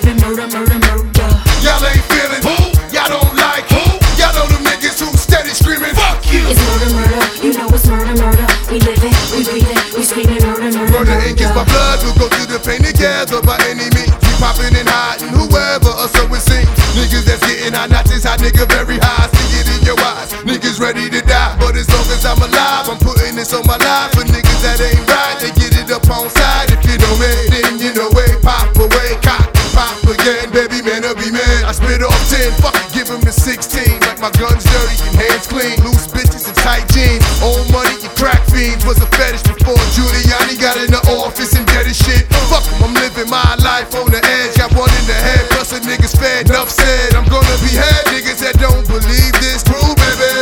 living murder, murder, murder. Y'all ain't feeling who? Y'all don't like who? Y'all know them niggas who steady screaming fuck you. It's murder, murder, you know it's murder, murder. We live it, we breathe it, we screaming murder, murder, Murder murder. ink is my blood, we'll go through the pain together by any means. We popping and hiding, whoever, or so it seems. Niggas that's getting hot, not this hot nigga very high. See it in your eyes, niggas ready to die. But as long as I'm alive, I'm putting this on my life. For niggas that ain't right, they get it up on side. If you know me, then you know it. Pop away, cock, pop again. Baby man, I'll be man. I spit off 10, fuck it, give him the 16. Like my gun's dirty and hands clean. Loose bitches and tight jeans. Old money, you crack fiends. Was a fetish before Giuliani got in the office and did his shit. Fuck him, I'm living my life on the edge. Got one in the head, plus a niggas fed. Enough said, I'm gonna behead niggas that don't believe this. True, baby.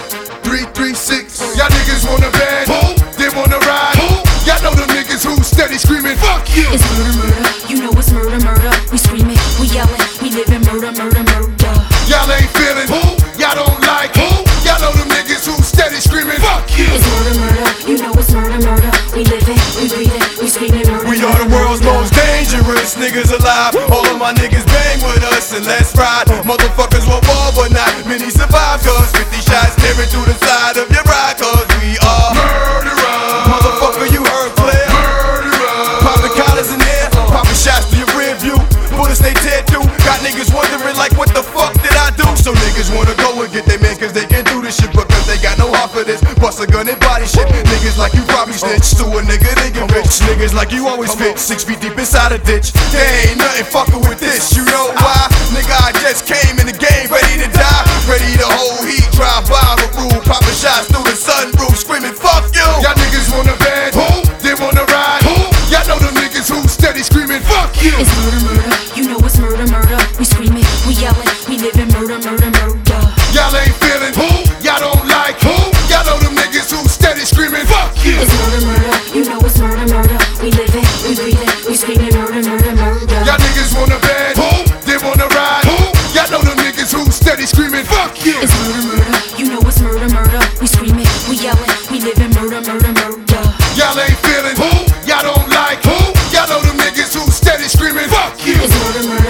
336. Y'all niggas wanna band. Who? They wanna ride. Who? Y'all know them niggas who steady screaming fuck you. It's murder, murder, you know it's murder, murder. We screaming, we yelling, we living murder, murder, murder. Y'all ain't feeling who? Y'all don't like who? Y'all know them niggas who steady screaming fuck you. It's murder, murder, you know it's murder, murder. We live it, we breathe it, we screaming murder. We are the world's most dangerous niggas alive. All of my niggas bang with us and let's ride. Motherfuckers want war but not many survive. Cause 50 shots staring through the side of your ride. Cause we are murderers. Motherfucker, you heard clear. Murderers. Popping collars in there, popping shots to your rear view. Bullets they tear through. Got niggas wondering like what the fuck did I do? So niggas wanna go and get their man cause they can do this shit. Because they got no heart for this. Bust a gun and body shit. Niggas like you probably snitch to a nigga they get rich. Niggas like you always fit 6 feet deep inside a ditch. There ain't nothing fucking with this. You know why? Nigga, I just came in the game ready to die. Ready to hold heat, drive by the rule. Popping shots through the sunroof, screaming fuck you. Y'all niggas wanna band. Who? They wanna ride. Who? Y'all know them niggas who steady screaming fuck you. It's murder, murder, you know it's murder, murder. We screaming, we yelling, we living murder, murder, murder. Y'all ain't feeling who? Y'all don't like who? Y'all know them niggas who steady screaming fuck you. It's murder, murder, you know it's murder, murder. We live it, we breathe it, we screaming murder, murder, murder. Y'all niggas wanna band. Who? They wanna ride. Who? Y'all know them niggas who steady screaming fuck you. It's murder, murder, you know it's murder, murder. We screaming, we yelling, we living murder, murder, murder. Y'all ain't feeling who? Y'all don't like who? Y'all know them niggas who steady screaming fuck you. It's murder, murder.